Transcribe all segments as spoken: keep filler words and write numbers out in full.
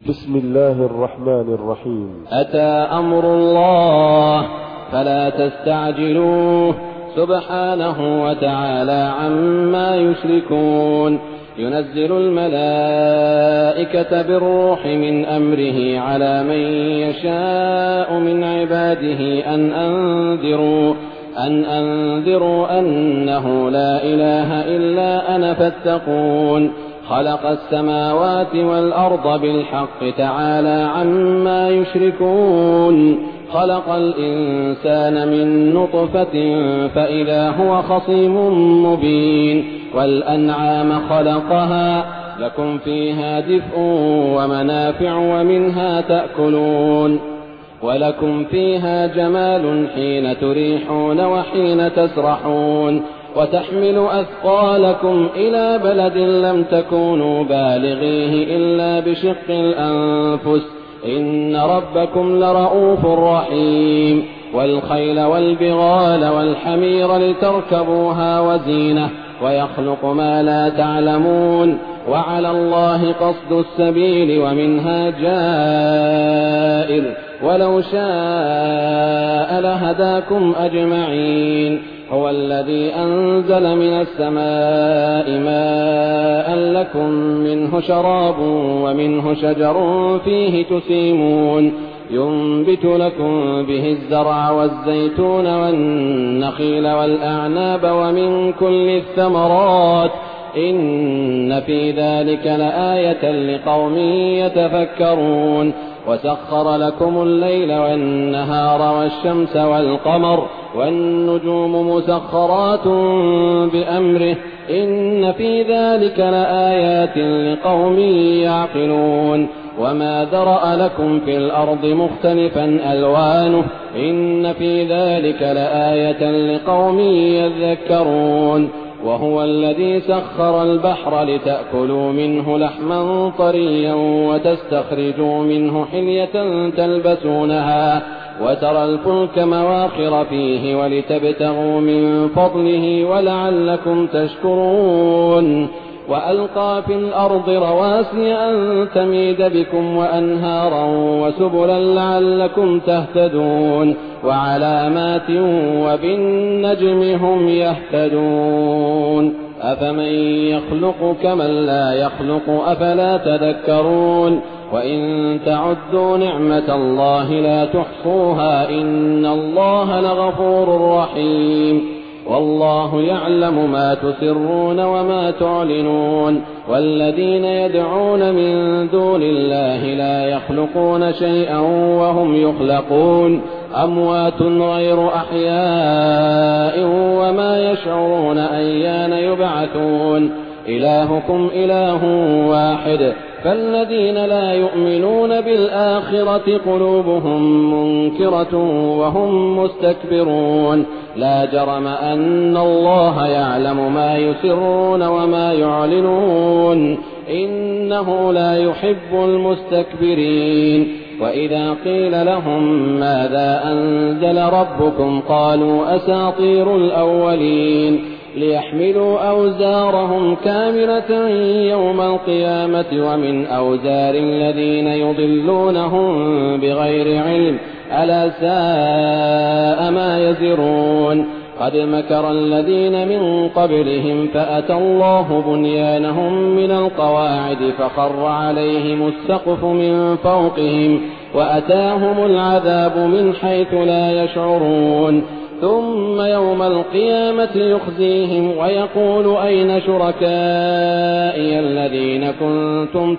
بسم الله الرحمن الرحيم. أتى أمر الله فلا تستعجلوه سبحانه وتعالى عما يشركون. ينزل الملائكة بالروح من أمره على من يشاء من عباده أن أنذروا أن أنذروا أنه لا إله إلا أنا فاتقون. خلق السماوات والأرض بالحق تعالى عما يشركون. خلق الإنسان من نطفة فإذا هو خصيم مبين. والأنعام خلقها لكم فيها دفء ومنافع ومنها تأكلون. ولكم فيها جمال حين تريحون وحين تسرحون. وتحمل أثقالكم إلى بلد لم تكونوا بالغيه إلا بشق الأنفس إن ربكم لرؤوف رحيم. والخيل والبغال والحمير لتركبوها وزينة ويخلق ما لا تعلمون. وعلى الله قصد السبيل ومنها جائر ولو شاء لهداكم أجمعين. هو الذي أنزل من السماء ماء لكم منه شراب ومنه شجر فيه تسيمون. ينبت لكم به الزرع والزيتون والنخيل والأعناب ومن كل الثمرات إن في ذلك لآية لقوم يتفكرون. وسخر لكم الليل والنهار والشمس والقمر والنجوم مسخرات بأمره إن في ذلك لآيات لقوم يعقلون. وما ذرأ لكم في الأرض مختلفا ألوانه إن في ذلك لآية لقوم يذكرون. وهو الذي سخر البحر لتأكلوا منه لحما طريا وتستخرجوا منه حلية تلبسونها وترى الفلك مواخر فيه ولتبتغوا من فضله ولعلكم تشكرون. وألقى في الأرض رواسي أن تميد بكم وأنهارا وسبلا لعلكم تهتدون. وعلامات وبالنجم هم يهتدون. أفمن يخلق كمن لا يخلق أفلا تذكرون. وإن تعدوا نعمة الله لا تحصوها إن الله لغفور رحيم. والله يعلم ما تسرون وما تعلنون. والذين يدعون من دون الله لا يخلقون شيئا وهم يخلقون. أموات غير أحياء وما يشعرون أيان يبعثون. إلهكم إله واحد فالذين لا يؤمنون بالآخرة قلوبهم منكرة وهم مستكبرون. لا جرم أن الله يعلم ما يسرون وما يعلنون إنه لا يحب المستكبرين. وإذا قيل لهم ماذا أنزل ربكم قالوا أساطير الأولين. ليحملوا أوزارهم كاملة يوم القيامة ومن أوزار الذين يضلونهم بغير علم ألا ساء ما يزرون. قد مكر الذين من قبلهم فأتى الله بنيانهم من القواعد فخر عليهم السقف من فوقهم وأتاهم العذاب من حيث لا يشعرون. ثم يوم القيامة يخزيهم ويقول أين شركائي الذين كنتم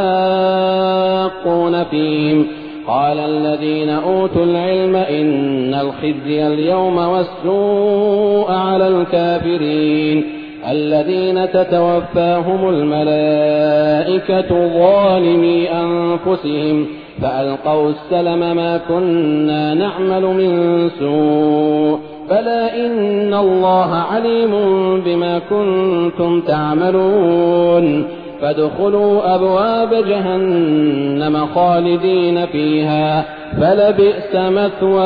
تشاقون فيهم. قال الذين أوتوا العلم إن الخزي اليوم والسوء على الكافرين الذين تتوفاهم الملائكة ظالمي أنفسهم فألقوا السلم ما كنا نعمل من سوء بلى إن الله عليم بما كنتم تعملون. فادخلوا أبواب جهنم خالدين فيها فلبئس مثوى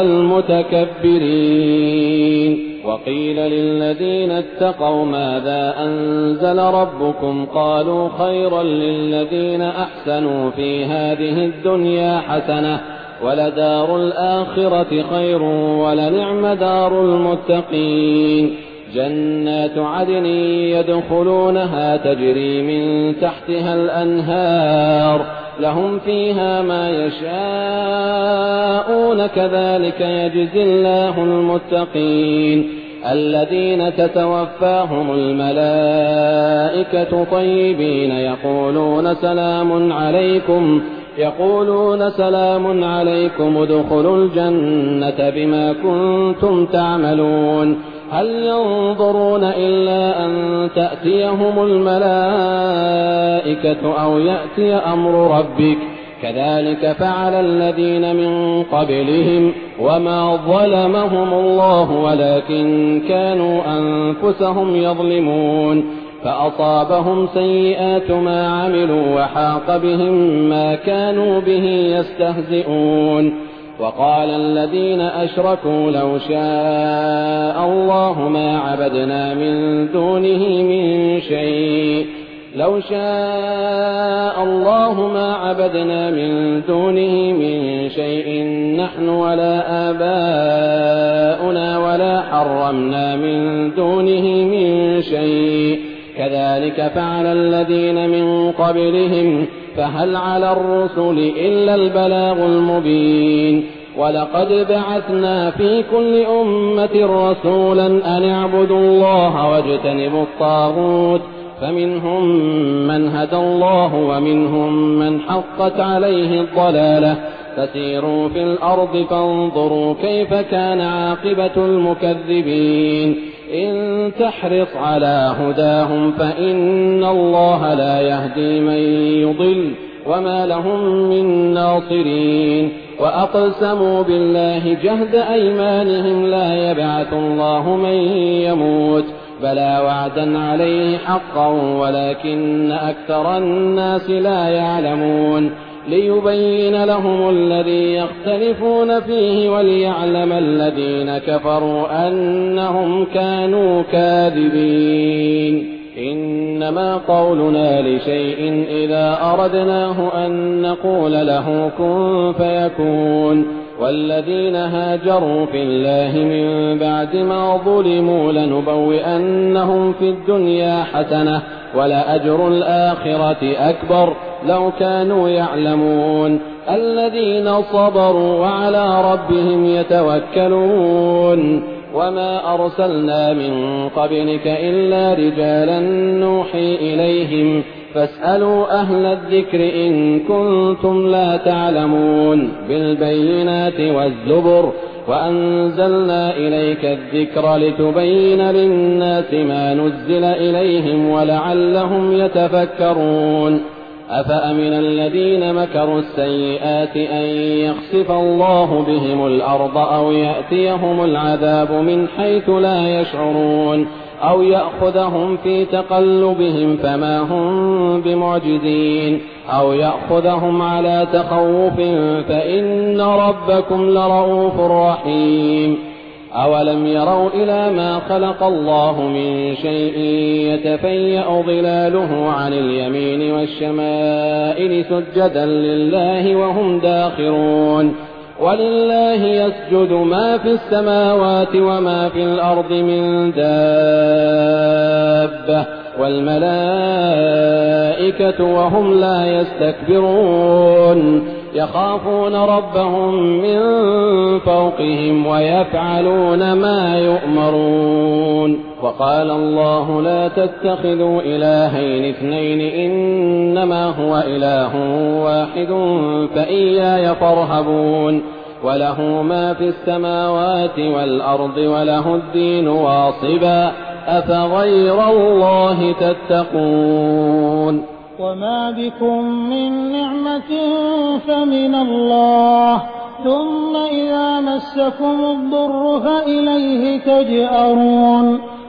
المتكبرين وقيل للذين اتقوا ماذا أنزل ربكم قالوا خيرا للذين أحسنوا في هذه الدنيا حسنة ولدار الآخرة خير ولنعم دار المتقين جنات عدن يدخلونها تجري من تحتها الأنهار لهم فيها ما يشاءون كذلك يجزي الله المتقين الذين تتوفاهم الملائكة طيبين يقولون سلام عليكم يقولون سلام عليكم ادخلوا الجنة بما كنتم تعملون هل ينظرون إلا أن تأتيهم الملائكة أو يأتي أمر ربك كذلك فعل الذين من قبلهم وما ظلمهم الله ولكن كانوا أنفسهم يظلمون فأصابهم سيئات ما عملوا وحاق بهم ما كانوا به يستهزئون وقال الذين أشركوا لو شاء الله ما عبدنا من دونه من شيء لو شاء الله ما عبدنا من دونه من شيء نحن ولا آباؤنا ولا حرمنا من دونه من شيء كذلك فعل الذين من قبلهم فهل على الرسل إلا البلاغ المبين ولقد بعثنا في كل أمة رسولا أن اعبدوا الله واجتنبوا الطاغوت فمنهم من هدى الله ومنهم من حقت عليه الضلالة فسيروا في الأرض فانظروا كيف كان عاقبة المكذبين إن تحرص على هداهم فإن الله لا يهدي من يضل وما لهم من ناصرين وأقسموا بالله جهد أيمانهم لا يبعث الله من يموت بلى وعدا عليه حقا ولكن أكثر الناس لا يعلمون ليبين لهم الذي يختلفون فيه وليعلم الذين كفروا أنهم كانوا كاذبين إنما قولنا لشيء إذا أردناه أن نقول له كن فيكون والذين هاجروا في الله من بعد ما ظلموا لنبوئنهم في الدنيا حسنة ولأجر الآخرة أكبر لو كانوا يعلمون الذين صبروا وعلى ربهم يتوكلون وما أرسلنا من قبلك إلا رجالا نوحي إليهم فاسألوا أهل الذكر إن كنتم لا تعلمون بالبينات والزبر وأنزلنا إليك الذكر لتبين للناس ما نزل إليهم ولعلهم يتفكرون أفأمن الذين مكروا السيئات أن يخسف الله بهم الأرض أو يأتيهم العذاب من حيث لا يشعرون أو يأخذهم في تقلبهم فما هم بمعجزين أو يأخذهم على تخوف فإن ربكم لرؤوف رحيم أولم يروا إلى ما خلق الله من شيء يتفيأ ظلاله عن اليمين والشمائل سجدا لله وهم داخرون ولله يسجد ما في السماوات وما في الأرض من دابة والملائكة وهم لا يستكبرون يخافون ربهم من فوقهم ويفعلون ما يؤمرون وقال الله لا تتخذوا إلهين اثنين إنما هو إله واحد فإياي فارهبون وله ما في السماوات والأرض وله الدين واصبا أفغير الله تتقون وما بكم من نعمة فمن الله ثم إذا مسكم الضر فإليه تجأرون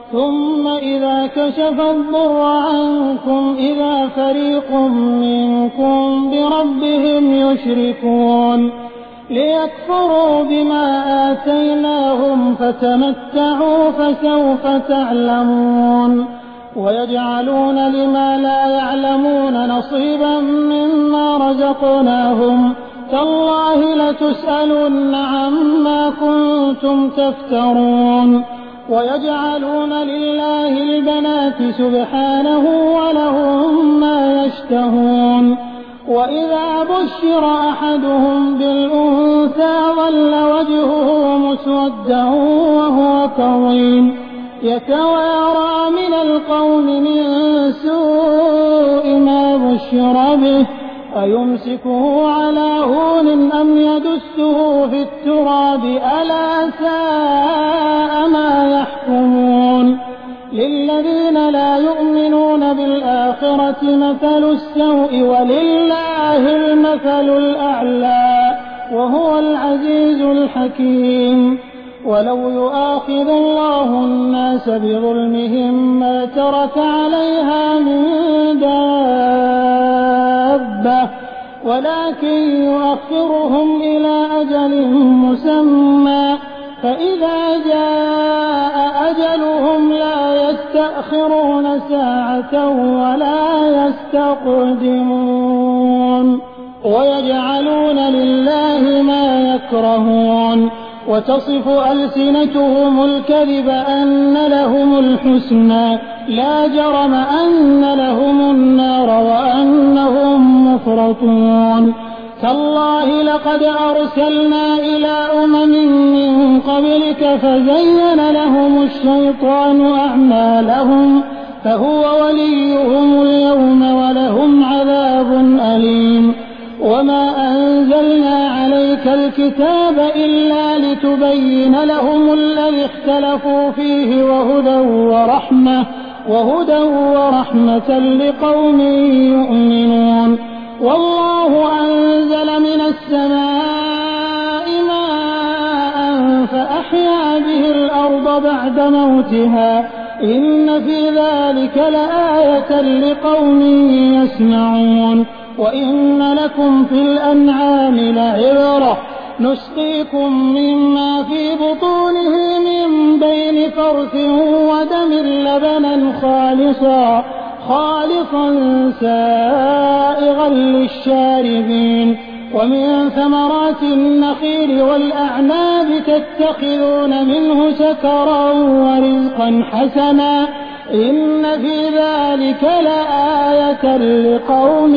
ثم إذا كشف الضر عنكم إذا فريق منكم بربهم يشركون ليكفروا بما آتيناهم فتمتعوا فسوف تعلمون ويجعلون لما لا يعلمون نصيبا مما رزقناهم تالله لتسألن عما كنتم تفترون ويجعلون لله البنات سبحانه ولهم ما يشتهون وإذا بشر أحدهم بالأنثى ظل وجهه مسودا وهو كظيم يتوارى من القوم من سوء ما بشر به أيمسكه على هون أم يدسه في التراب ألا ساء ما يحكمون للذين لا يؤمنون بالآخرة مثل السوء ولله المثل الأعلى وهو العزيز الحكيم ولو يؤاخذ الله الناس بظلمهم ما ترك عليها من دابة ولكن يؤخرهم إلى أجل مسمى فإذا جاء أجلهم لا يستأخرون ساعة ولا يستقدمون ويجعلون لله ما يكرهون وتصف ألسنتهم الكذب أن لهم الحسنى لا جرم أن لهم النار وأنهم مفرطون تالله لقد أرسلنا إلى أمم من قبلك فزين لهم الشيطان أعمالهم فهو وليهم اليوم ولهم عذاب أليم وما أنزلنا عليك الكتاب إلا لتبين لهم الذي اختلفوا فيه وهدى ورحمة وهدى ورحمة لقوم يؤمنون والله أنزل من السماء ماء فأحيا به الأرض بعد موتها إن في ذلك لآية لقوم يسمعون وإن لكم في الأنعام لعبرة نسقيكم مما في بطونه من بين فرث ودم لبنا خالصا خالصا سائغا للشاربين ومن ثمرات النخيل والأعناب تتخذون منه سكرا ورزقا حسنا إن في ذلك لآية لقوم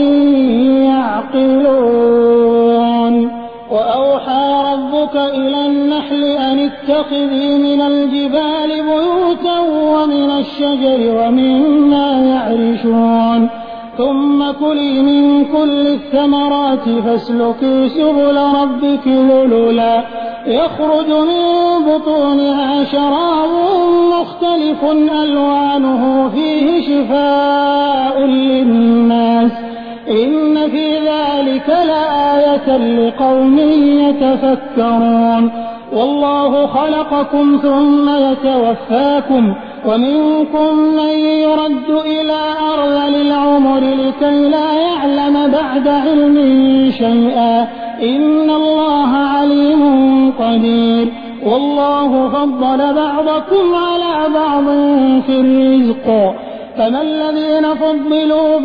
يعقلون وأوحى ربك إلى النحل أن اتخذي من الجبال بيوتا ومن الشجر ومما يعرشون ثم كلي من كل الثمرات فاسلكي سبل ربك ذللا يخرج من بطونها شراب مختلف ألوانه فيه شفاء للناس إن في ذلك لآية لقوم يتفكرون والله خلقكم ثم يتوفاكم ومنكم من يرد إلى أرذل العمر لكي لا يعلم بعد علم شيئا إن الله عليم قدير والله فضل بعضكم على بعض في الرزق فما الذين فضلوا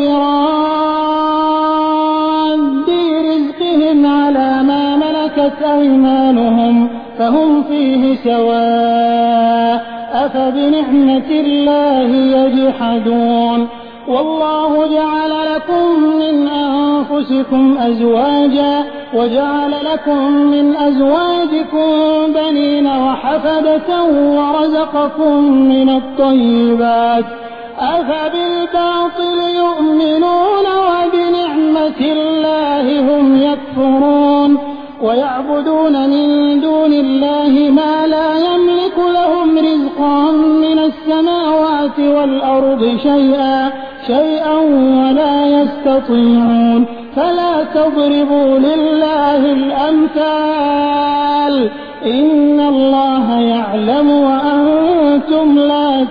براد رزقهم على ما ملكت أيمانهم فهم فيه سواء أفبنعمة الله يجحدون والله جعل لكم من أنفسكم أزواجا وجعل لكم من أزواجكم بنين وحفدة ورزقكم من الطيبات أفبالباطل يؤمنون وبنعمة الله هم يكفرون ويعبدون من دون الله ما لا يملك لهم رزقا من السماوات والأرض شيئا شيئا ولا يستطيعون فلا تضربوا لله الأمثال إن الله يعلم وأنتم لا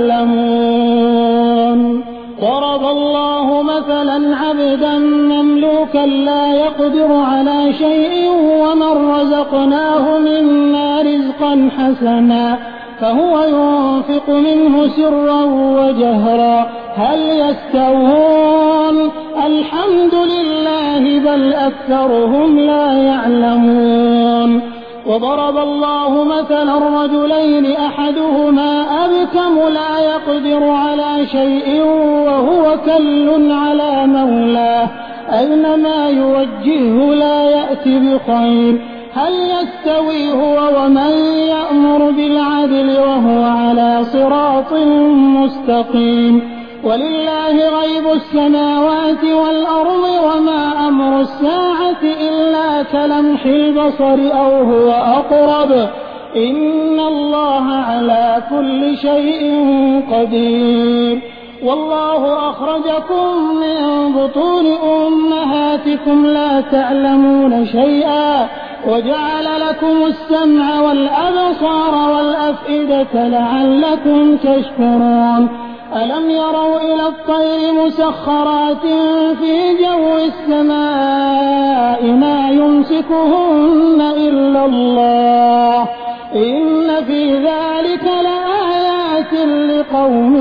تعلمون. ضرب الله مثلا عبدا مملوكا لا يقدر على شيء ومن رزقناه منا رزقا حسنا فهو ينفق منه سرا وجهرا هل يستوون؟ الحمد لله بل أكثرهم لا يعلمون. وضرب الله مثلا رجلين أحدهما أبكم لا يقدر على شيء وهو كل على مولاه أينما يوجهه لا يأتي بخير هل يستوي هو ومن يأمر بالعدل وهو على صراط مستقيم. ولله غيب السماوات والأرض وما أمر الساعة إلا كلمح البصر أو هو أقرب إن الله على كل شيء قدير. والله أخرجكم من بطون أمهاتكم لا تعلمون شيئا وجعل لكم السمع والأبصار والأفئدة لعلكم تشكرون. ألم يروا إلى الطير مسخرات في جو السماء ما يمسكهن إلا الله إن في ذلك لآيات لقوم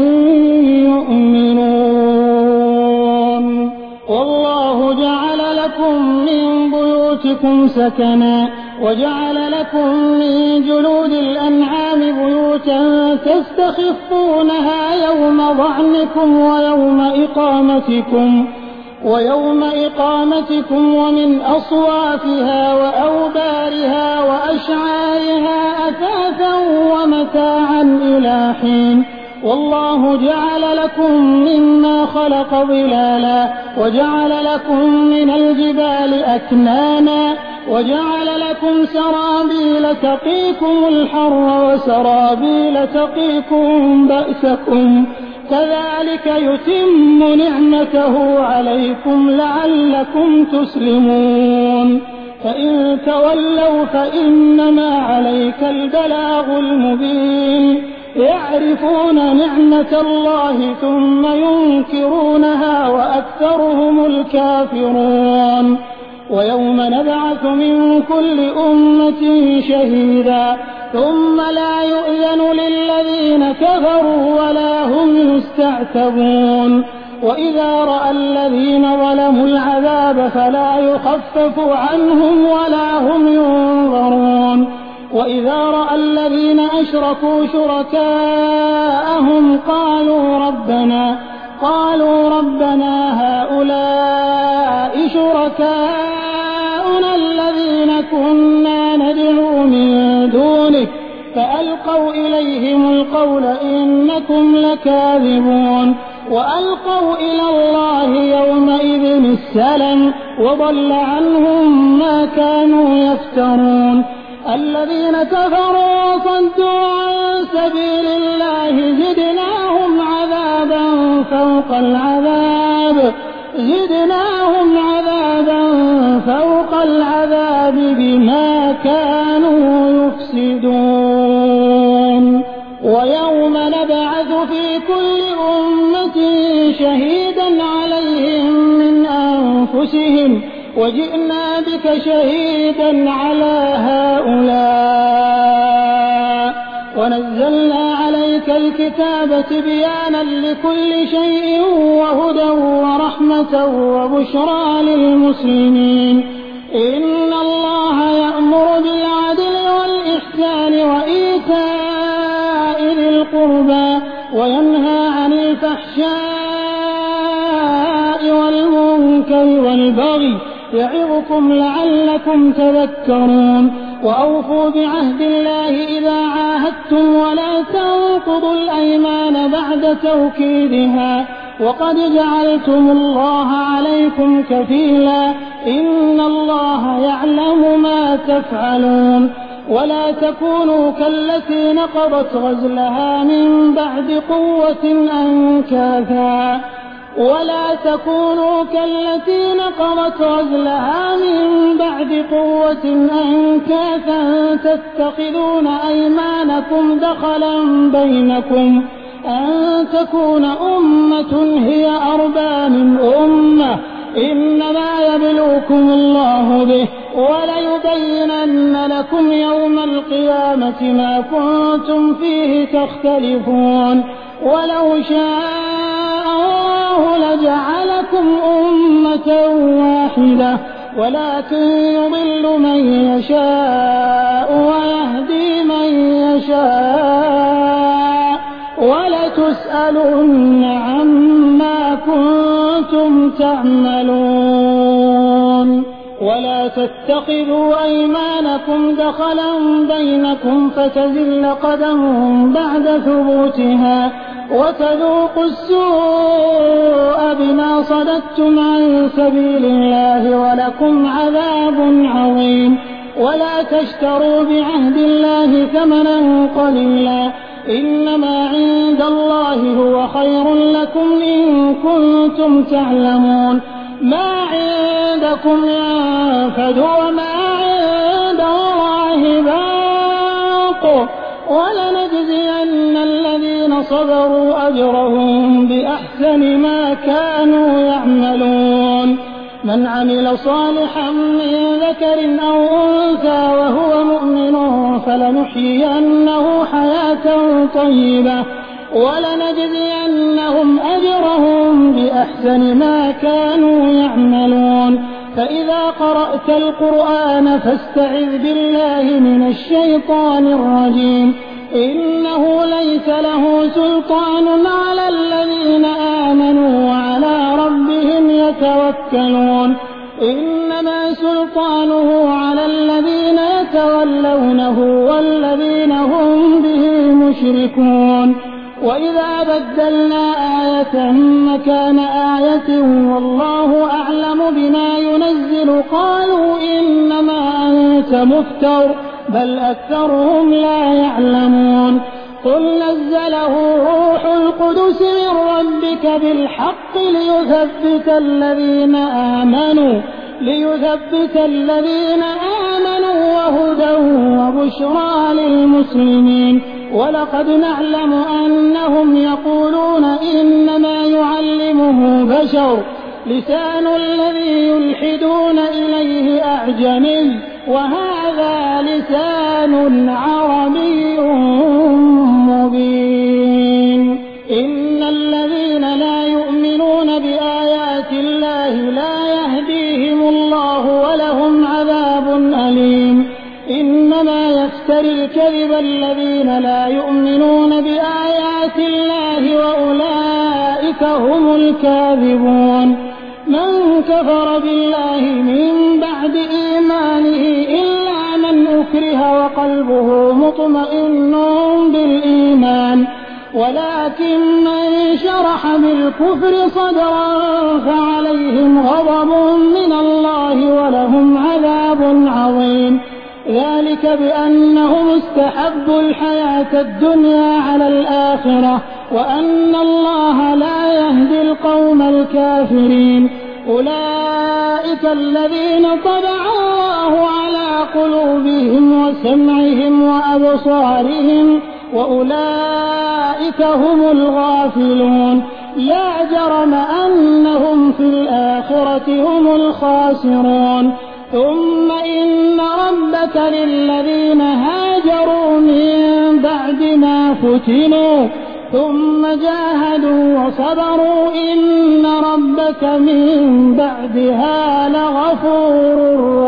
يؤمنون. والله جعل لكم من بيوتكم سكنا وجعل لكم من جلود الأنعام بيوتا تستخفونها يوم ظعنكم ويوم إقامتكم ويوم إقامتكم ومن أصوافها وأوبارها وأشعارها أثاثا ومتاعا إلى حين. والله جعل لكم مما خلق ظلالا وجعل لكم من الجبال أكنانا وجعل لكم سرابيل تقيكم الحر وسرابيل تقيكم بأسكم كذلك يتم نعمته عليكم لعلكم تسلمون. فإن تولوا فإنما عليك البلاغ المبين. يعرفون نعمة الله ثم ينكرونها وأكثرهم الكافرون. ويوم نبعث من كل أمة شهيدا ثم لا يؤذن للذين كفروا ولا هم يستعتبون. وإذا رأى الذين ظلموا العذاب فلا يخفف عنهم ولا هم ينظرون. وإذا رأى الذين أشركوا شركاءهم قالوا ربنا قالوا ربنا هؤلاء شركاؤنا الذين كنا ندعو من دونك فألقوا إليهم القول إنكم لكاذبون. وألقوا إلى الله يومئذ السلم وضل عنهم ما كانوا يفترون. الذين كفروا وصدوا عن سبيل الله زدناهم عذابا فوق العذاب زدناهم عذابا فوق العذاب بما كانوا يفسدون. ويوم نبعث في كل أمة شهيدا عليهم من أنفسهم وجئنا بك شهيدا على هؤلاء ونزلنا عليك الكتاب تبيانا لكل شيء وهدى ورحمة وبشرى للمسلمين. إن الله يأمر بالعدل والإحسان وإيتاء ذي القربى وينهى عن الفحشاء والمنكر والبغي يعظكم لعلكم تذكرون. وأوفوا بعهد الله إذا عاهدتم ولا تنقضوا الأيمان بعد توكيدها وقد جعلتم الله عليكم كفيلا إن الله يعلم ما تفعلون. ولا تكونوا كالتي نقضت غزلها من بعد قوة أنكاثا ولا تكونوا كالتي نقضت غزلها من بعد قوة أمة أنكاثا تتخذون أيمانكم دخلا بينكم أن تكون أمة هي أربى من أمة إنما يبلوكم الله به وليبينن لكم يوم القيامة ما كنتم فيه تختلفون ولو شاء الله لجعلكم أمة واحدة ولكن يضل من يشاء ويهدي من يشاء ولتسألن عما كنتم تعملون ولا تتخذوا أيمانكم دخلا بينكم فتزل قدم بعد ثبوتها وتذوقوا السوء بما صددتم عن سبيل الله ولكم عذاب عظيم ولا تشتروا بعهد الله ثمنا قليلا إنما عند الله هو خير لكم إن كنتم تعلمون ما عندكم ينفد وما عند الله باق ولنجزين الذين صبروا أجرهم بأحسن ما كانوا يعملون من عمل صالحا من ذكر أو أنثى وهو مؤمن فلنحيينه حياة طيبة ولنجزينهم أجرهم بأحسن ما كانوا يعملون فإذا قرأت القرآن فاستعذ بالله من الشيطان الرجيم إنه ليس له سلطان على الذين آمنوا وعلى ربهم يتوكلون إنما سلطانه على الذين يتولونه والذين هم به مشركون وإذا بدلنا آية مكان آية والله أعلم بما ينزل قالوا إنما أنت مفتر بل أكثرهم لا يعلمون قل نزله روح القدس من ربك بالحق ليثبت الذين آمنوا ليثبت الذين آمنوا وهدى وبشرى للمسلمين ولقد نعلم أنهم يقولون إنما يعلمه بشر لسان الذي يلحدون إليه أعجمي وهذا لسان عربي مبين إن الذين لا يؤمنون بآيات الله لا يهديهم الله ولهم عذاب أليم إنما يفتري الكذب الذين لا يؤمنون بآيات الله وأولئك هم الكاذبون من كفر بالله من بعد إيمانه إلا من أكره وقلبه مطمئن بالإيمان ولكن من شرح بالكفر صدرا فعليهم غضب من الله ولهم عذاب عظيم ذلك بأنهم استحبوا الحياة الدنيا على الآخرة وأن الله لا يهدي القوم الكافرين أولئك الذين طبع الله على قلوبهم وسمعهم وأبصارهم وأولئك هم الغافلون لا جرم أنهم في الآخرة هم الخاسرون ثم إن ربك للذين هاجروا من بعد ما فتنوا ثم جاهدوا وصبروا إن ربك من بعدها لغفور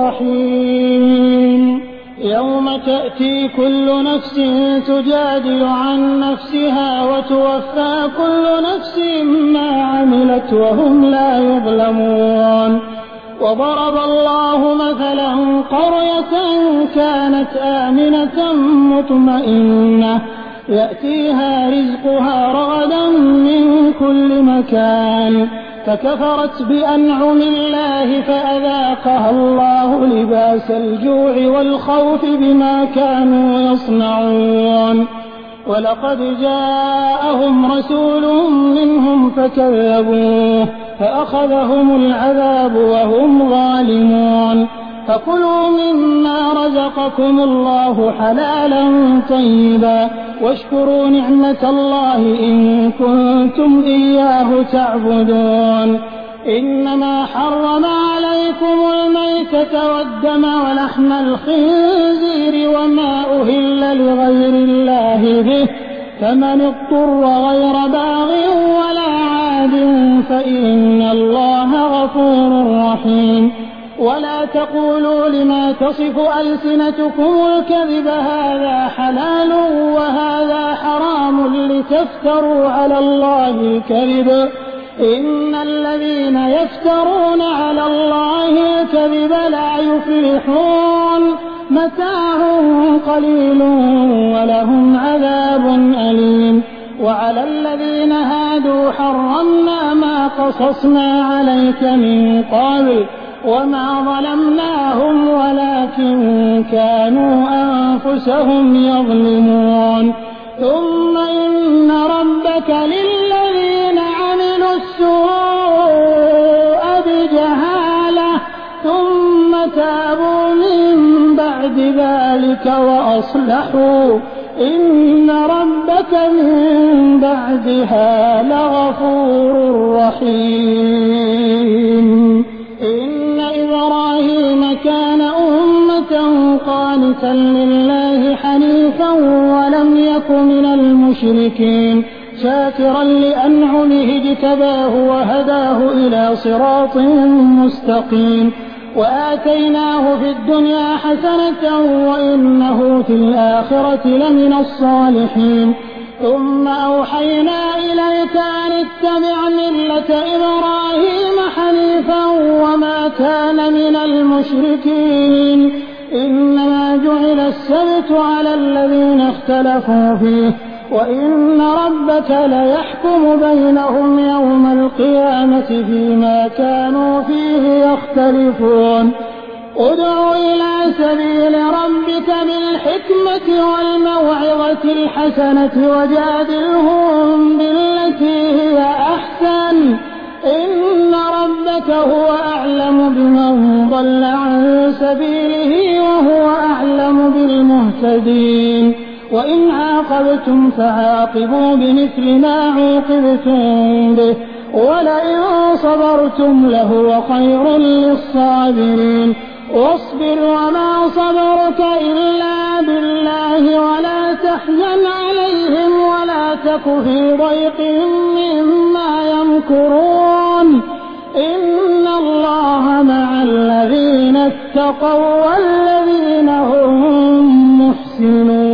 رحيم يوم تأتي كل نفس تجادل عن نفسها وتوفى كل نفس ما عملت وهم لا يظلمون وضرب الله مثلا قرية كانت آمنة مطمئنة يأتيها رزقها رغدا من كل مكان فكفرت بأنعم الله فأذاقها الله لباس الجوع والخوف بما كانوا يصنعون ولقد جاءهم رسول منهم فكذبوه فأخذهم العذاب وهم ظالمون فكلوا مما رزقكم الله حلالا طيبا واشكروا نعمة الله إن كنتم إياه تعبدون. إنما حرم عليكم الميتة والدم ولحم الخنزير وما أهل لغير الله به، فمن اضطر غير باغ ولا عاد فإن الله غفور رحيم. ولا تقولوا لما تصف ألسنتكم الكذب هذا حلال وهذا حرام لتفتروا على الله الكذب، إن الذين يفترون على الله الكذب لا يفلحون. متاع قليل ولهم عذاب أليم. وعلى الذين هادوا حرمنا ما قصصنا عليك من قبل وما ظلمناهم ولكن كانوا أنفسهم يظلمون. ثم إن ربك للذين عملوا السوء بجهالة ثم تابوا من بعد ذلك وأصلحوا إن ربك من بعدها لغفور رحيم. إن إبراهيم كان أمة قانتا لله حنيفا ولم يك من المشركين شاكرا لأنعمه اجتباه وهداه إلى صراط مستقيم. وآتيناه في الدنيا حسنة وإنه في الآخرة لمن الصالحين. ثم أوحينا إليك أن اتبع ملة إبراهيم حنيفا وما كان من المشركين. إنما جعل السبت على الذين اختلفوا فيه وإن ربك ليحكم بينهم يوم القيامة فيما كانوا فيه يختلفون. ادع إلى سبيل ربك بالحكمة والموعظة الحسنة وجادلهم بالتي هي أحسن إن ربك هو أعلم بمن ضل عن سبيله وهو أعلم بالمهتدين. وإن عاقبتم فعاقبوا بمثل ما عوقبتم به ولئن صبرتم لهو خير للصابرين. واصبر وما صبرك إلا بالله ولا تحزن عليهم ولا تك في ضيق مما يمكرون. إن الله مع الذين اتقوا والذين هم محسنون.